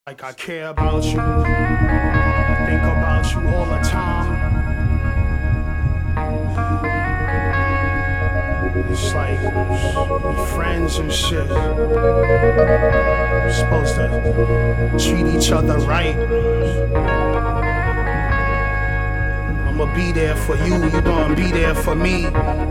Like I care about you, I think about you all the time. It's like we friends and shit. We're supposed to treat each other right. I'ma be there for you, you gonna be there for me.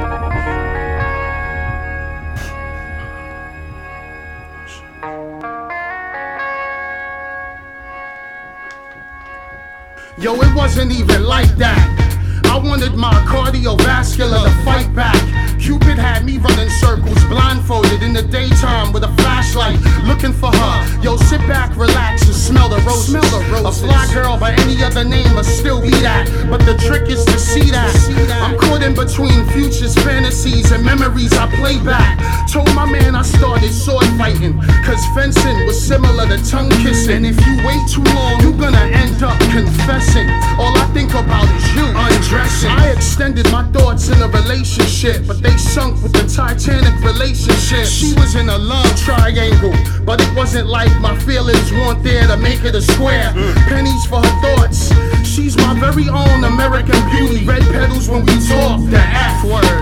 Yo, it wasn't even like that. I wanted my cardiovascular to fight back. Cupid had me running circles, blindfolded in the daytime with a flashlight, looking for her. Yo, sit back, relax, and smell the roses. A fly girl by any other name must still be that. But the trick is to see that. I'm caught in between futures, fantasies, and memories I play back. Told my man I started sword fighting, cause fencing was similar to tongue kissing. And if you wait too long, you gonna end up confessing. All I think about is you undressing. I extended my thoughts in a relationship, but they sunk with the Titanic relationship. She was in a love triangle, but it wasn't like my feelings weren't there to make it a square. Pennies for her thoughts. She's my very own American beauty. Red petals when we talk, the F word.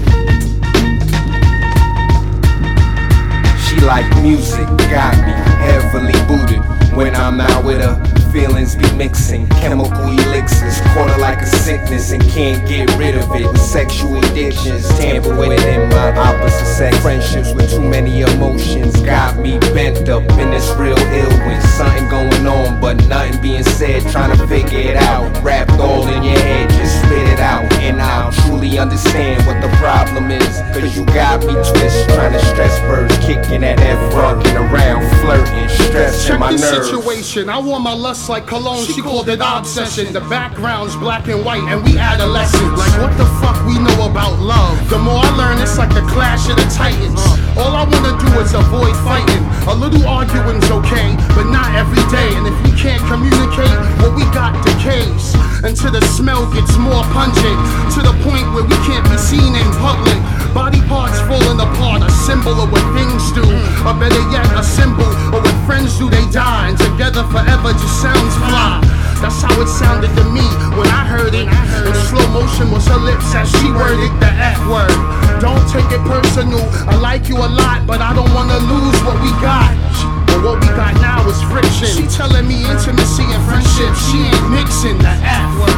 She like music, got me heavily booted. When I'm out with her, feelings be mixing. Chemical elixirs, caught her like a sickness and can't get rid of it. With sexual addictions, tamper with it in my opposite sex. Friendships with too many emotions got me bent up in this real ill with something going on, but nothing being said. Trying to figure it out, wrapped all in your head, just spit it out. And I'll truly understand what the problem is, cause you got me twisted, trying to stress birds, kicking that F rocking around, flirting, stressing my nerves. Situation. I wore my lust like cologne, she called it obsession. The background's black and white and we adolescents. Like what the fuck we know about love? The more I learn, it's like the clash of the titans. All I wanna do is avoid fighting. A little arguing's okay, but not every day. And if we can't communicate, what we got decays until the smell gets more pungent, to the point where we can't be seen in public. Body parts falling apart, a symbol of what things do, or better yet, a symbol of what friends do. They die, and together forever just sounds fly. That's how it sounded to me when I heard it. In slow motion was her lips as she worded the F word. Don't take it personal, I like you a lot, but I don't wanna lose what we got. But what we got now is friction. She telling me intimacy and friendship, she ain't mixing the F word.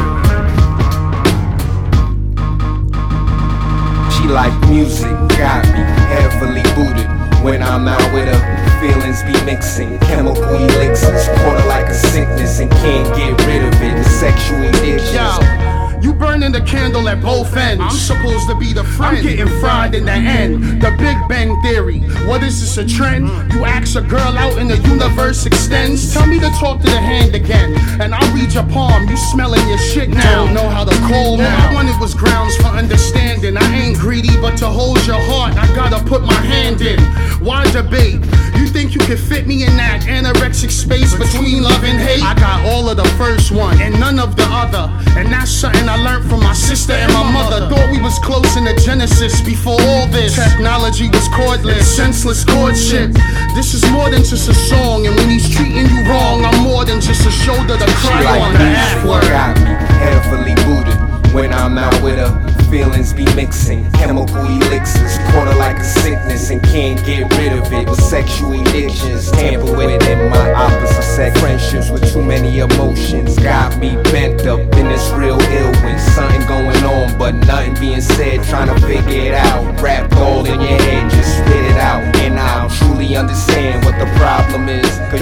She like music, got me heavily booted. When I'm out with her, feelings be mixing. Chemical elixirs, caught her like a sickness and can't get rid of it. Sexual addictions. Yo, you burning the candle at both ends. I'm supposed to be the friend, I'm getting fried in the end. The Big Bang Theory, what is this, a trend? You ask a girl out and the universe extends. Tell me to talk to the hand again, and I'll read your palm. You smelling your shit now, don't know how to call now. All I wanted was grounds for understanding. I ain't greedy, but to hold your heart, I gotta put my hand in. Why debate? You think you can fit me in that anorexic space between love and hate? I got all of the first one and none of the other, and that's something I learned from my sister and my mother. Thought we was close in the Genesis before all this. Technology was cordless, senseless courtship. This is more than just a song, and when he's treating you wrong, I'm more than just a shoulder to cry like on. The F word got me heavily booted. When I'm out with her, feelings be mixing. Chemical elixirs, caught her like a sickness and can't get rid of it. With sexual addictions, tamper with it in my opposite sex. Friendships with too many emotions got me bent up in this real ill with something going on, but nothing being said. Trying to figure it out, wrapped all in your head, just spit it out. And I'll truly understand what the problem is,